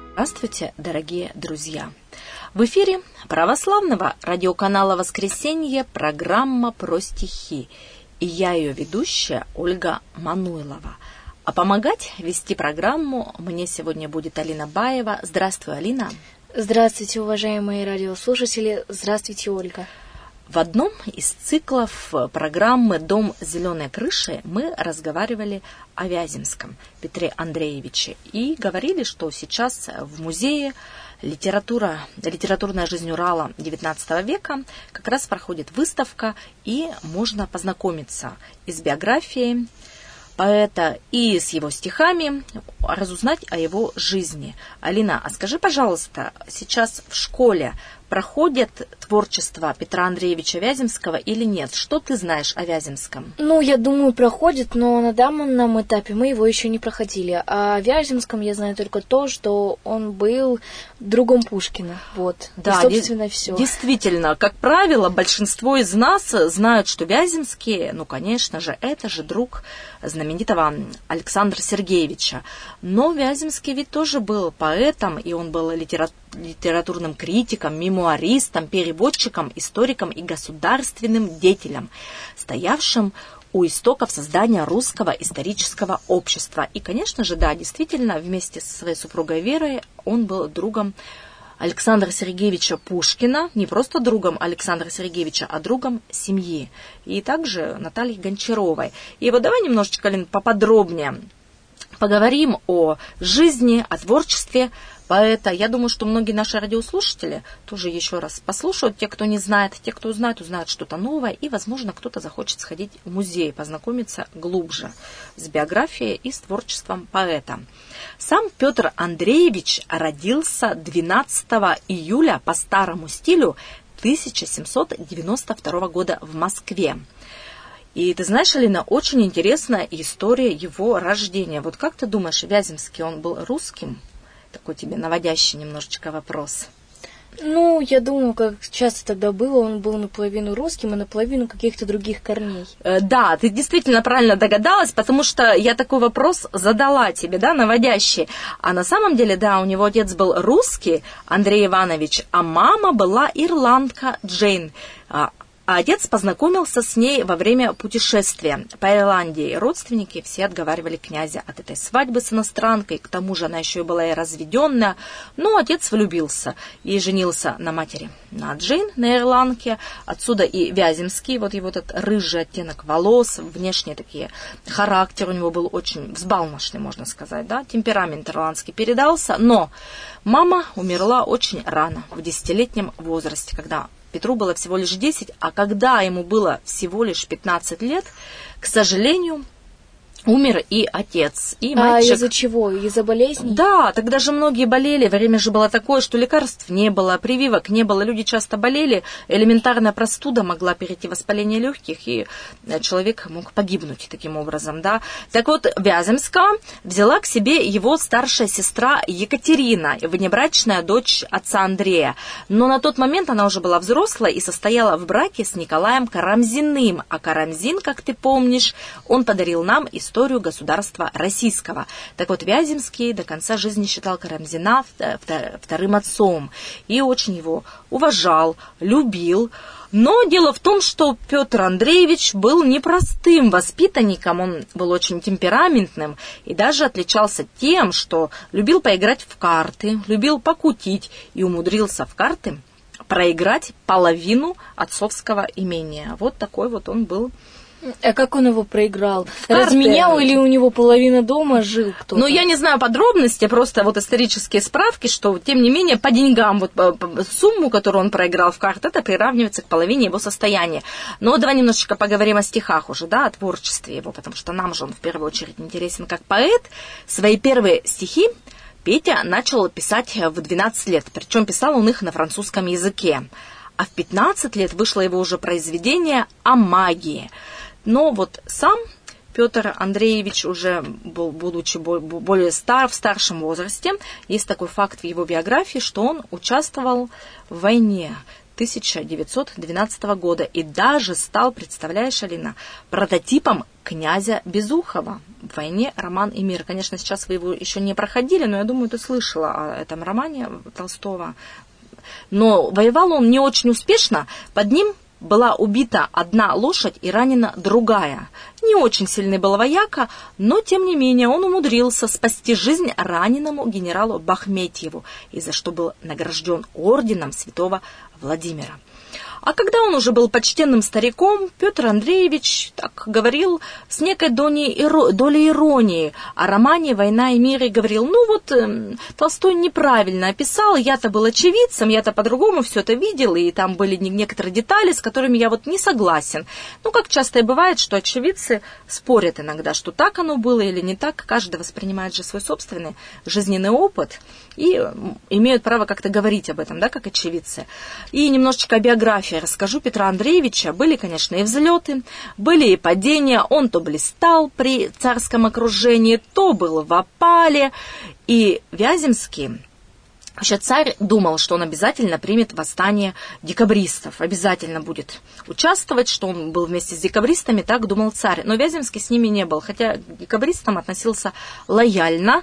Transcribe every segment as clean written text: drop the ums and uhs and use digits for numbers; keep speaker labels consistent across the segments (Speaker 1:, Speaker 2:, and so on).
Speaker 1: Здравствуйте, дорогие друзья! В эфире православного радиоканала «Воскресенье» программа «Про стихи». И я ее ведущая Ольга Мануйлова. А помогать вести программу мне сегодня будет Алина Баева. Здравствуй, Алина.
Speaker 2: Здравствуйте, уважаемые радиослушатели. Здравствуйте, Ольга.
Speaker 1: В одном из циклов программы «Дом с зеленой крышей» мы разговаривали о Вяземском Петре Андреевиче и говорили, что сейчас в музее литературная жизнь Урала XIX века как раз проходит выставка, и можно познакомиться и с биографией поэта, и с его стихами, разузнать о его жизни. Алина, а скажи, пожалуйста, сейчас в школе проходит творчество Петра Андреевича Вяземского или нет? Что ты знаешь о Вяземском?
Speaker 2: Я думаю, проходит, но на данном этапе мы его еще не проходили. А о Вяземском я знаю только то, что он был другом Пушкина. Вот.
Speaker 1: Да,
Speaker 2: и, собственно, все.
Speaker 1: Действительно, как правило, большинство из нас знают, что Вяземский, конечно же, это же друг знаменитого Александра Сергеевича. Но Вяземский ведь тоже был поэтом, и он был литературным критиком, мемуаристом, переводчиком, историком и государственным деятелем, стоявшим у истоков создания русского исторического общества. И, конечно же, да, действительно, вместе со своей супругой Верой он был другом Александра Сергеевича Пушкина, не просто другом Александра Сергеевича, а другом семьи, и также Натальи Гончаровой. И вот давай немножечко, Лен, поподробнее поговорим о жизни, о творчестве поэта. Я думаю, что многие наши радиослушатели тоже еще раз послушают. Те, кто не знает, те, кто узнает что-то новое. И, возможно, кто-то захочет сходить в музей, познакомиться глубже с биографией и с творчеством поэта. Сам Петр Андреевич родился 12 июля по старому стилю 1792 года в Москве. И ты знаешь, Алина, очень интересная история его рождения. Вот как ты думаешь, Вяземский, он был русским? Такой тебе наводящий немножечко вопрос.
Speaker 2: Я думаю, как часто тогда было, он был наполовину русским, а наполовину каких-то других корней.
Speaker 1: Да, ты действительно правильно догадалась, потому что я такой вопрос задала тебе, да, наводящий. А на самом деле, да, у него отец был русский, Андрей Иванович, а мама была ирландка Джейн. А отец познакомился с ней во время путешествия по Ирландии. Родственники все отговаривали князя от этой свадьбы с иностранкой. К тому же она еще и была и разведенная. Но отец влюбился и женился на матери, на Джейн, на ирландке. Отсюда и Вяземский, вот его этот рыжий оттенок волос, внешне такие, характер у него был очень взбалмошный, можно сказать, да, темперамент ирландский передался. Но мама умерла очень рано, в 10-летнем возрасте, когда Петру было всего лишь 10, а когда ему было всего лишь 15 лет, к сожалению, умер и отец, и мальчик.
Speaker 2: А из-за чего? Из-за болезней?
Speaker 1: Да, тогда же многие болели, время же было такое, что лекарств не было, прививок не было, люди часто болели, элементарная простуда могла перейти в воспаление легких, и человек мог погибнуть таким образом, да. Так вот, Вяземского взяла к себе его старшая сестра Екатерина, внебрачная дочь отца Андрея, но на тот момент она уже была взрослая и состояла в браке с Николаем Карамзиным, а Карамзин, как ты помнишь, он подарил нам историю государства российского. Так вот, Вяземский до конца жизни считал Карамзина вторым отцом и очень его уважал, любил. Но дело в том, что Петр Андреевич был непростым воспитанником, он был очень темпераментным и даже отличался тем, что любил поиграть в карты, любил покутить и умудрился в карты проиграть половину отцовского имения. Вот такой вот он был.
Speaker 2: А как он его проиграл? Разменял или у него половина дома жил кто-то?
Speaker 1: Я не знаю подробности, просто вот исторические справки, что, тем не менее, по деньгам, вот по сумму, которую он проиграл в карты, это приравнивается к половине его состояния. Но давай немножечко поговорим о стихах уже, да, о творчестве его, потому что нам же он в первую очередь интересен как поэт. Свои первые стихи Петя начал писать в 12 лет, причем писал он их на французском языке. А в 15 лет вышло его уже произведение о магии. Но вот сам Петр Андреевич уже, будучи более в старшем возрасте, есть такой факт в его биографии, что он участвовал в войне 1912 года и даже стал, представляешь, Алина, прототипом князя Безухова в «Войне, роман и мир». Конечно, сейчас вы его еще не проходили, но я думаю, ты слышала о этом романе Толстого. Но воевал он не очень успешно, под ним была убита одна лошадь и ранена другая. Не очень сильный был вояка, но, тем не менее, он умудрился спасти жизнь раненому генералу Бахметьеву, и за что был награжден орденом святого Владимира. А когда он уже был почтенным стариком, Петр Андреевич так говорил с некой долей иронии о романе «Война и мир» и говорил, Толстой неправильно описал, я-то был очевидцем, я-то по-другому все это видел, и там были некоторые детали, с которыми я не согласен. Как часто и бывает, что очевидцы спорят иногда, что так оно было или не так, каждый воспринимает же свой собственный жизненный опыт и имеют право как-то говорить об этом, да, как очевидцы. И немножечко о биографии расскажу Петра Андреевича. Были, конечно, и взлеты, были и падения. Он то блистал при царском окружении, то был в опале. И Вяземский, вообще царь думал, что он обязательно примет восстание декабристов, обязательно будет участвовать, что он был вместе с декабристами, так думал царь. Но Вяземский с ними не был, хотя к декабристам относился лояльно.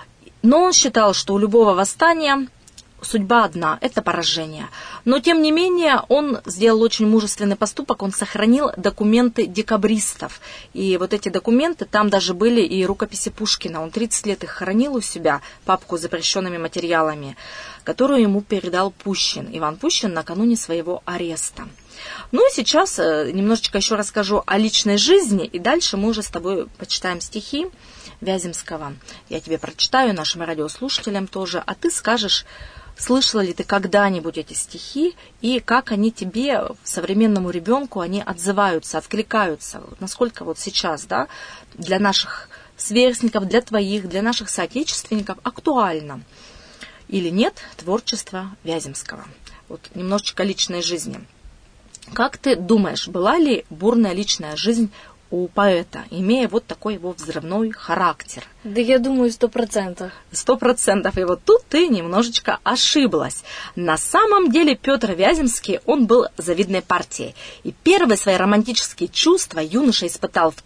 Speaker 1: Но он считал, что у любого восстания судьба одна – это поражение. Но, тем не менее, он сделал очень мужественный поступок, он сохранил документы декабристов. И вот эти документы, там даже были и рукописи Пушкина. Он 30 лет их хранил у себя, папку с запрещенными материалами, которую ему передал Пущин, Иван Пущин, накануне своего ареста. И сейчас немножечко еще расскажу о личной жизни, и дальше мы уже с тобой почитаем стихи Вяземского. Я тебе прочитаю, нашим радиослушателям тоже, а ты скажешь, слышала ли ты когда-нибудь эти стихи, и как они тебе, современному ребенку, они отзываются, откликаются, насколько сейчас, да, для наших сверстников, для твоих, для наших соотечественников актуально или нет творчество Вяземского. Немножечко личной жизни. Как ты думаешь, была ли бурная личная жизнь у поэта, имея такой его взрывной характер?
Speaker 2: Да я думаю, 100%.
Speaker 1: 100%. И тут ты немножечко ошиблась. На самом деле Петр Вяземский, он был завидной партией. И первые свои романтические чувства юноша испытал в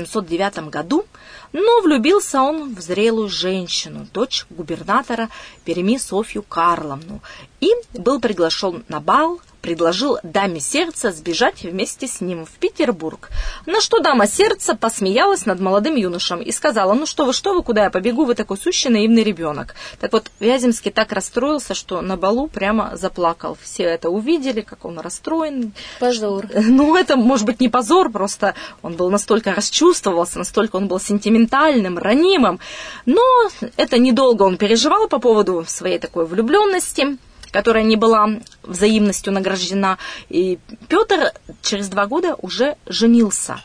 Speaker 1: 1809 году, но влюбился он в зрелую женщину, дочь губернатора Перми Софью Карловну, и был приглашен на бал, предложил даме сердца сбежать вместе с ним в Петербург. На что дама сердца посмеялась над молодым юношем и сказала, что вы, куда я побегу, вы такой сущий наивный ребенок. Так Вяземский так расстроился, что на балу прямо заплакал. Все это увидели, как он расстроен.
Speaker 2: Позор.
Speaker 1: Это, может быть, не позор, просто он был настолько расчувствовался, настолько он был сентиментальным, ранимым. Но это недолго он переживал по поводу своей такой влюбленности, которая не была взаимностью награждена. И Петр через 2 года уже женился.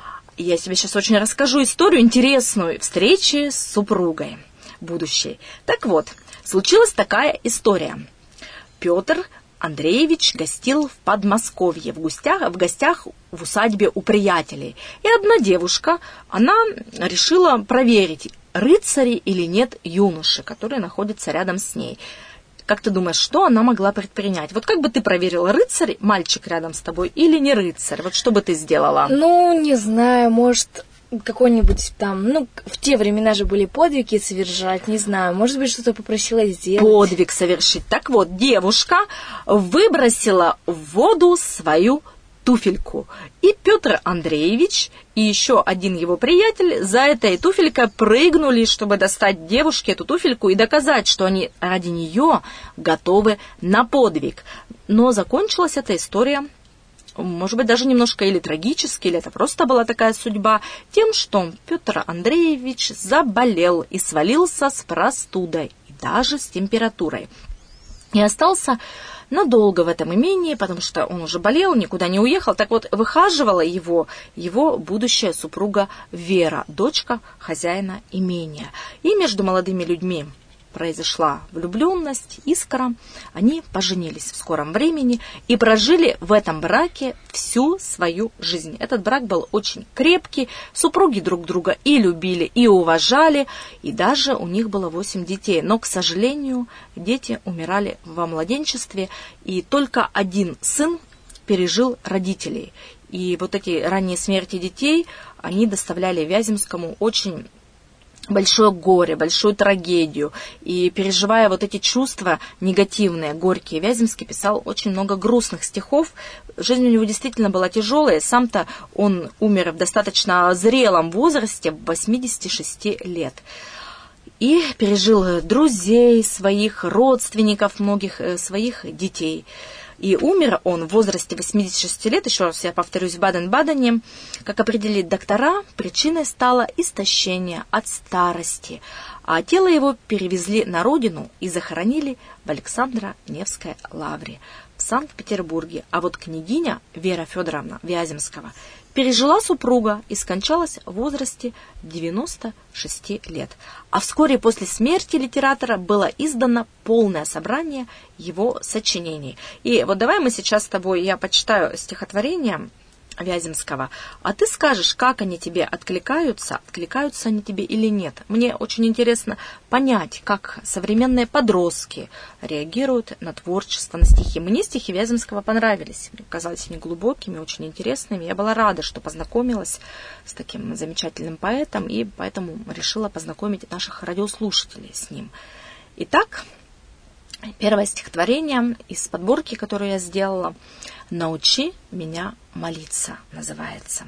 Speaker 1: Я тебе сейчас очень расскажу историю интересную встречи с супругой будущей. Так случилась такая история. Петр Андреевич гостил в Подмосковье, в гостях в усадьбе у приятелей. И одна девушка, она решила проверить, рыцари или нет юноши, которые находятся рядом с ней. Как ты думаешь, что она могла предпринять? Как бы ты проверила, рыцарь, мальчик рядом с тобой или не рыцарь? Что бы ты сделала?
Speaker 2: Не знаю, может, какой-нибудь там, в те времена же были подвиги совершать, не знаю, может быть, что-то попросила сделать.
Speaker 1: Подвиг совершить. Так девушка выбросила в воду свою туфельку. И Петр Андреевич и еще один его приятель за этой туфелькой прыгнули, чтобы достать девушке эту туфельку и доказать, что они ради нее готовы на подвиг. Но закончилась эта история, может быть, даже немножко или трагически, или это просто была такая судьба, тем, что Петр Андреевич заболел и свалился с простудой, и даже с температурой. И остался надолго в этом имении, потому что он уже болел, никуда не уехал. Так выхаживала его будущая супруга Вера, дочка хозяина имения. И между молодыми людьми произошла влюбленность, искра. Они поженились в скором времени и прожили в этом браке всю свою жизнь. Этот брак был очень крепкий, супруги друг друга и любили, и уважали, и даже у них было 8 детей. Но, к сожалению, дети умирали во младенчестве, и только один сын пережил родителей. И вот эти ранние смерти детей, они доставляли Вяземскому очень большое горе, большую трагедию. И переживая вот эти чувства негативные, горькие, Вяземский писал очень много грустных стихов. Жизнь у него действительно была тяжелая. Сам-то он умер в достаточно зрелом возрасте, в 86 лет. И пережил друзей своих, родственников многих, своих детей. И умер он в возрасте 86 лет, еще раз я повторюсь, в Баден-Бадене. Как определили доктора, причиной стало истощение от старости. А тело его перевезли на родину и захоронили в Александро-Невской лавре в Санкт-Петербурге. А вот княгиня Вера Федоровна Вяземского пережила супруга и скончалась в возрасте 96 лет. А вскоре после смерти литератора было издано полное собрание его сочинений. И вот давай мы сейчас с тобой, я почитаю стихотворение Вяземского, а ты скажешь, как они тебе откликаются они тебе или нет. Мне очень интересно понять, как современные подростки реагируют на творчество, на стихи. Мне стихи Вяземского понравились, мне казались они глубокими, очень интересными. Я была рада, что познакомилась с таким замечательным поэтом, и поэтому решила познакомить наших радиослушателей с ним. Итак, первое стихотворение из подборки, которую я сделала, «Научи меня молиться» называется.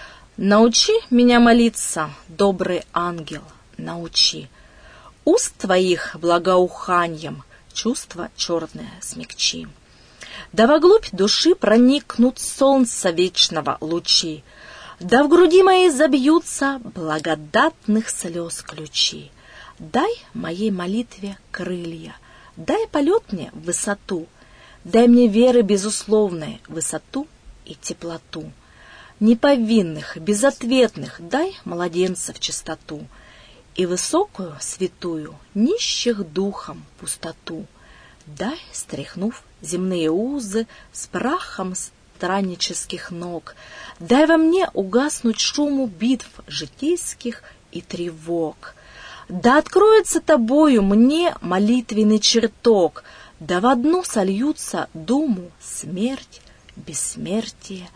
Speaker 1: «Научи меня молиться, добрый ангел, научи. Уст твоих благоуханьем чувства черное смягчи. Да воглубь души проникнут солнца вечного лучи, да в груди моей забьются благодатных слез ключи. Дай моей молитве крылья, дай полет мне в высоту, дай мне веры безусловной, высоту и теплоту. Неповинных, безответных дай младенцев чистоту и высокую, святую, нищих духом пустоту. Дай, стряхнув земные узы с прахом страннических ног, дай во мне угаснуть шуму битв житейских и тревог. Да откроется тобою мне молитвенный чертог, да в одну сольются думу, смерть, бессмертие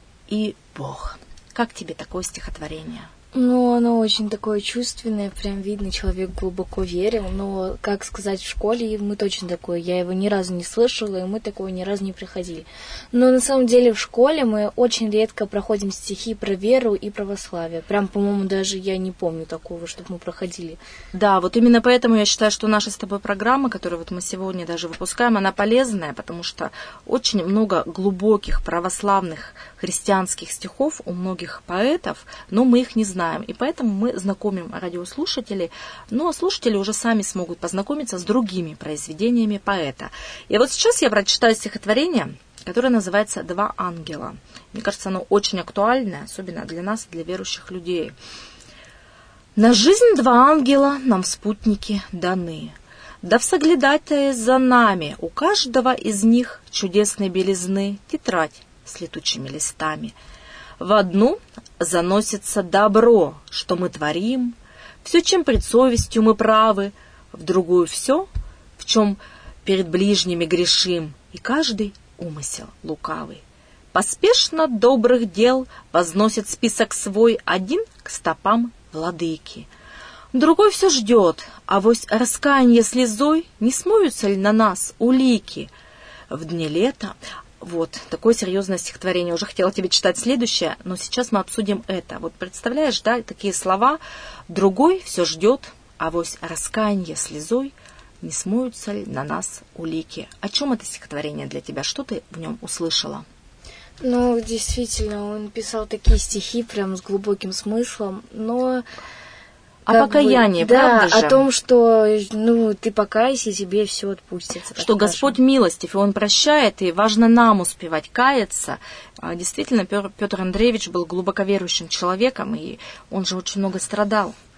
Speaker 1: и Бог. Как тебе такое стихотворение?
Speaker 2: Ну, оно очень такое чувственное, прям видно, человек глубоко верил, но, как сказать, в школе мы точно такое, я его ни разу не слышала, и мы такое ни разу не проходили. Но на самом деле в школе мы очень редко проходим стихи про веру и православие. Прям, по-моему, даже я не помню такого, чтобы мы проходили.
Speaker 1: Да, вот именно поэтому я считаю, что наша с тобой программа, которую вот мы сегодня даже выпускаем, она полезная, потому что очень много глубоких православных христианских стихов у многих поэтов, но мы их не знаем. И поэтому мы знакомим радиослушателей, но слушатели уже сами смогут познакомиться с другими произведениями поэта. И вот сейчас я прочитаю стихотворение, которое называется «Два ангела». Мне кажется, оно очень актуальное, особенно для нас, для верующих людей. «На жизнь два ангела нам в спутники даны, да в соглядатае за нами у каждого из них чудесной белизны тетрадь с летучими листами. В одну заносится добро, что мы творим, все, чем пред совестью мы правы, в другую все, в чем перед ближними грешим, и каждый умысел лукавый. Поспешно добрых дел возносит список свой один к стопам владыки. Другой все ждет, авось раскаяние слезой не смоются ли на нас улики. В дни лета... Вот, такое серьезное стихотворение. Уже хотела тебе читать следующее, но сейчас мы обсудим это. Вот представляешь, да, такие слова. Другой все ждет, авось раскаяние слезой не смоются ли на нас улики. О чем это стихотворение для тебя? Что ты в нем услышала?
Speaker 2: Ну, действительно, он писал такие стихи прям с глубоким смыслом, но...
Speaker 1: О покаянии, правда же?
Speaker 2: Да, о том, что, ты покайся, тебе все отпустится.
Speaker 1: Что Господь милостив, и Он прощает, и важно нам успевать каяться. Действительно, Петр Андреевич был глубоко верующим человеком, и он же очень много страдал.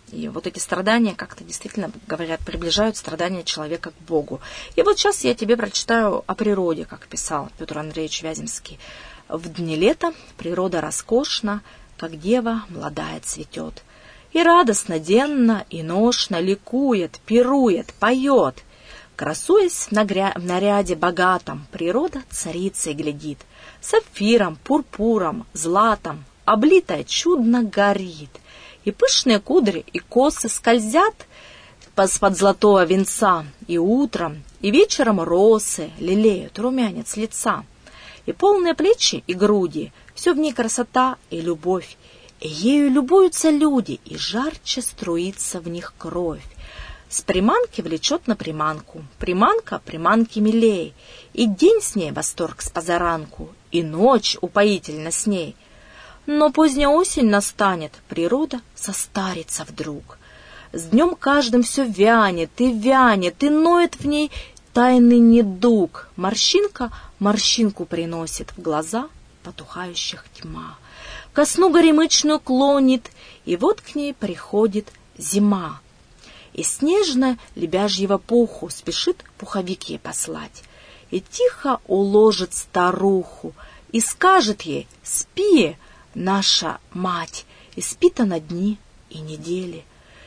Speaker 1: И вот эти страдания как-то действительно, говорят, приближают страдания человека к Богу. И вот сейчас я тебе прочитаю о природе, как писал Петр Андреевич Вяземский. «В дни лета природа роскошна, как дева молодая цветет. И радостно денно и ношно ликует, пирует, поет. Красуясь в наряде богатом, природа царицей глядит. Сапфиром, пурпуром, златом, облитая чудно горит. И пышные кудри и косы скользят под золотого венца, и утром, и вечером росы лелеют румянец лица. И полные плечи и груди, все в ней красота и любовь. И ею любуются люди, и жарче струится в них кровь. С приманки влечет на приманку, приманка приманки милей, и день с ней восторг с позаранку, и ночь упоительна с ней. Но поздняя осень настанет, природа состарится вдруг. С днем каждым все вянет, и ноет в ней тайный недуг. Морщинка морщинку приносит в глаза потухающих тьма. Ко сну горемычную клонит, и вот к ней приходит зима. И снежно лебяжьего пуху спешит пуховик ей послать. И тихо уложит старуху, и скажет ей: «Спи, наша мать», и спит она дни и недели.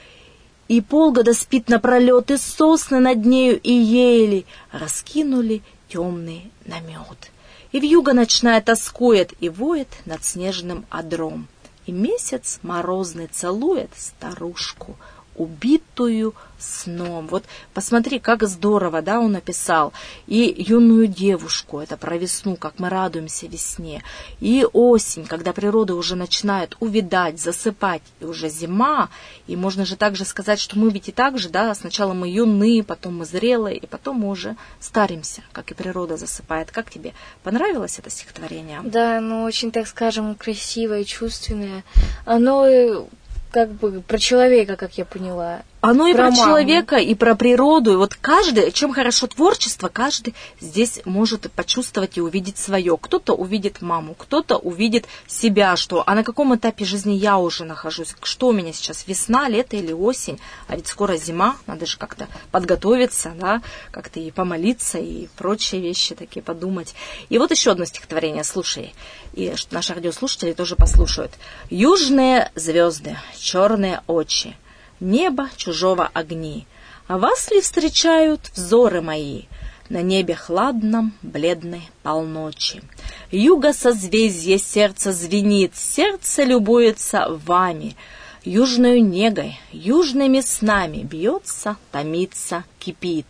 Speaker 1: И полгода спит напролет, и сосны над нею и ели раскинули темный намет. И вьюга ночная тоскует и воет над снежным одром. И месяц морозный целует старушку, убитую сном. Вот посмотри, как здорово, да, он написал. И юную девушку, это про весну, как мы радуемся весне. И осень, когда природа уже начинает увядать, засыпать, и уже зима. И можно же также сказать, что мы ведь и так же, да, сначала мы юны, потом мы зрелые, и потом мы уже старимся, как и природа засыпает. Как тебе понравилось это стихотворение?
Speaker 2: Да, оно очень, так скажем, красивое и чувственное. Оно как бы про человека, как я поняла.
Speaker 1: Оно и про
Speaker 2: маму.
Speaker 1: человека, и про природу. И вот каждый, чем хорошо творчество, каждый здесь может почувствовать и увидеть свое. Кто-то увидит маму, кто-то увидит себя, что а на каком этапе жизни я уже нахожусь, что у меня сейчас, весна, лето или осень, а ведь скоро зима, надо же как-то подготовиться, да, как-то и помолиться, и прочие вещи такие подумать. И вот еще одно стихотворение, слушай, и наши радиослушатели тоже послушают. «Южные звезды, черные очи, небо чужого огни, а вас ли встречают взоры мои на небе хладном, бледной полночи? Юго созвездье сердце звенит, сердце любуется вами, южною негой, южными снами бьется, томится, кипит.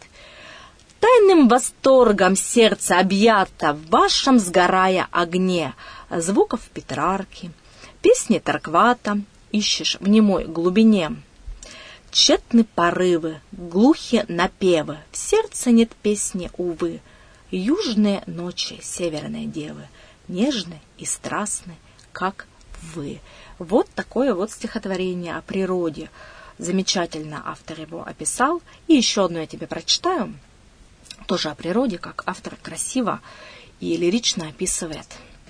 Speaker 1: Тайным восторгом сердце объято в вашем сгорая огне, звуков Петрарки, песни Торквата ищешь в немой глубине. Тщетны порывы, глухи напевы, в сердце нет песни, увы. Южные ночи, северные девы, нежны и страстны, как вы». Вот такое вот стихотворение о природе. Замечательно автор его описал. И еще одно я тебе прочитаю, тоже о природе, как автор красиво и лирично описывает.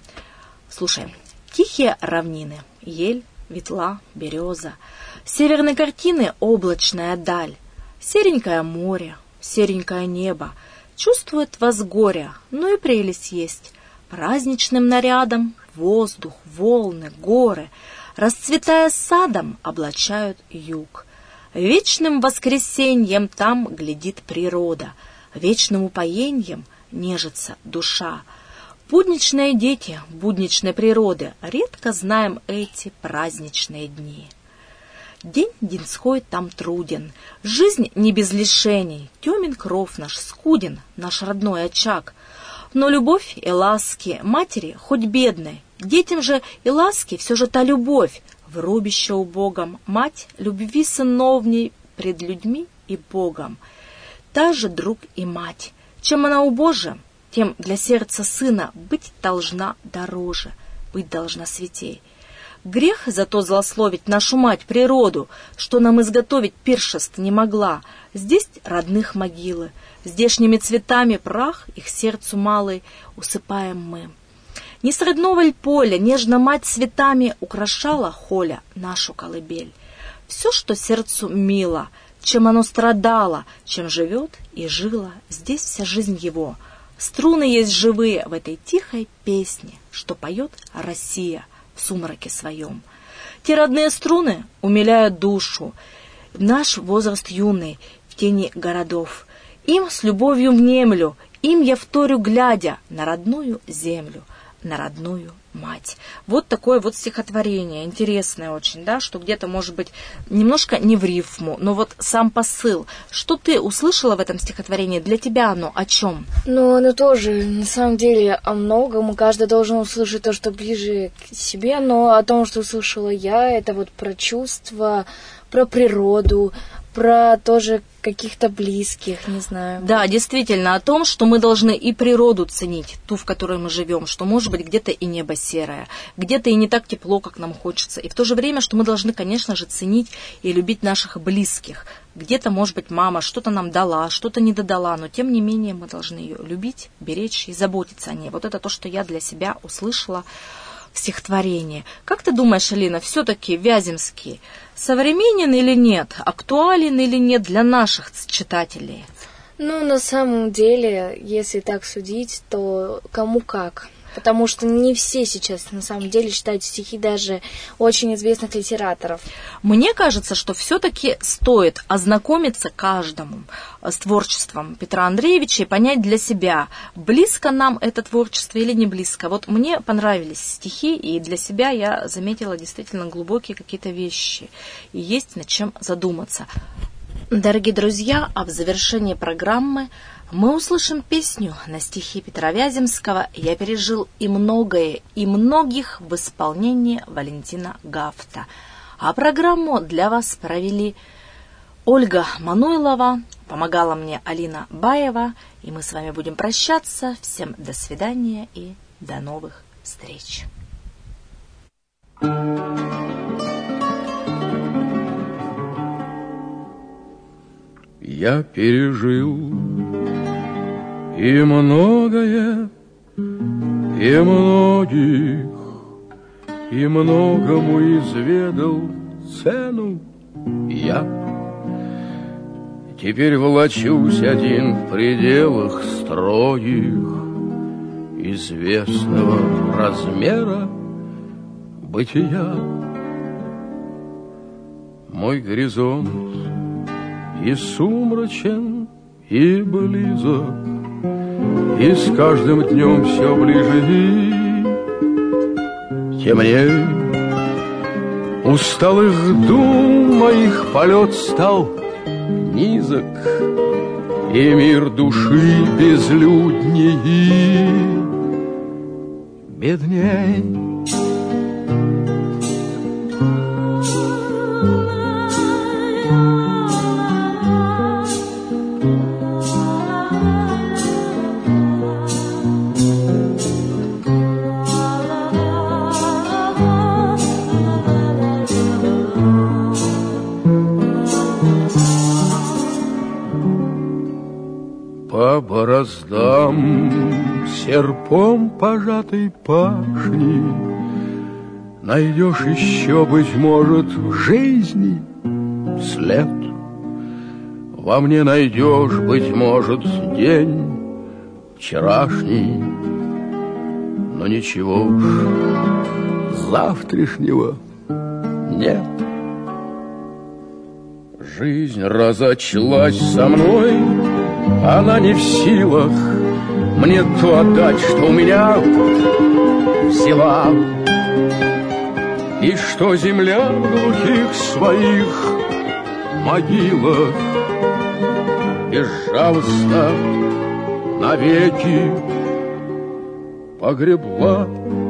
Speaker 1: Слушай. «Тихие равнины, ель, ветла, береза, северной картины облачная даль, серенькое море, серенькое небо, чувствует вас горя, но и прелесть есть. Праздничным нарядом воздух, волны, горы, расцветая садом, облачают юг. Вечным воскресеньем там глядит природа, вечным упоеньем нежится душа. Будничные дети будничной природы, редко знаем эти праздничные дни. День деньской там труден, жизнь не без лишений, темен кров наш, скуден наш родной очаг. Но любовь и ласки матери, хоть бедной, детям же и ласки все же та любовь, в рубище убогом, мать любви сыновней пред людьми и Богом. Та же друг и мать, чем она убоже, тем для сердца сына быть должна дороже, быть должна святей. Грех зато злословить нашу мать природу, что нам изготовить пиршеств не могла. Здесь родных могилы, здешними цветами прах их сердцу малый усыпаем мы. Не с родного ль поля нежно мать цветами украшала холя нашу колыбель. В все, что сердцу мило, чем оно страдало, чем живет и жило здесь вся жизнь его. Струны есть живые в этой тихой песне, что поет Россия в сумраке своем. Те родные струны умиляют душу, в наш возраст юный, в тени городов. Им с любовью внемлю, им я вторю, глядя на родную землю, на родную мать. Вот такое вот стихотворение, интересное очень, да, что где-то, может быть, немножко не в рифму, но вот сам посыл. Что ты услышала в этом стихотворении? Для тебя оно о чем?
Speaker 2: Ну, оно тоже, на самом деле, о многом. Каждый должен услышать то, что ближе к себе, но о том, что услышала я, это вот про чувства, про природу, про тоже каких-то близких, не знаю.
Speaker 1: Да, действительно, о том, что мы должны и природу ценить, ту, в которой мы живем, что, может быть, где-то и небо серое, где-то и не так тепло, как нам хочется. И в то же время, что мы должны, конечно же, ценить и любить наших близких. Где-то, может быть, мама что-то нам дала, что-то не додала, но, тем не менее, мы должны ее любить, беречь и заботиться о ней. Вот это то, что я для себя услышала в стихотворении. Как ты думаешь, Алина, все-таки Вяземский современен или нет, актуален или нет для наших читателей?
Speaker 2: Ну, на самом деле, если так судить, то кому как. Потому что не все сейчас, на самом деле, читают стихи даже очень известных литераторов.
Speaker 1: Мне кажется, что все-таки стоит ознакомиться каждому с творчеством Петра Андреевича и понять для себя, близко нам это творчество или не близко. Вот мне понравились стихи, и для себя я заметила действительно глубокие какие-то вещи. И есть над чем задуматься. Дорогие друзья, а в завершении программы мы услышим песню на стихи Петра Вяземского «Я пережил и многое, и многих» в исполнении Валентина Гафта. А программу для вас провели Ольга Мануйлова, помогала мне Алина Баева, и мы с вами будем прощаться. Всем до свидания и до новых встреч.
Speaker 3: Я пережил и многое, и многих, и многому изведал цену я. Теперь волочусь один в пределах строгих известного размера бытия. Мой горизонт и сумрачен, и близок, и с каждым днем все ближе и темней. Усталых дум моих полет стал низок, и мир души безлюдней и бедней. По бороздам серпом пожатой пашни найдешь еще, быть может, в жизни след. Во мне найдешь, быть может, день вчерашний, но ничего уж завтрашнего нет. Жизнь разочлась со мной, она не в силах мне то отдать, что у меня взяла. И что земля в глухих своих могилах безжалостно навеки погребла.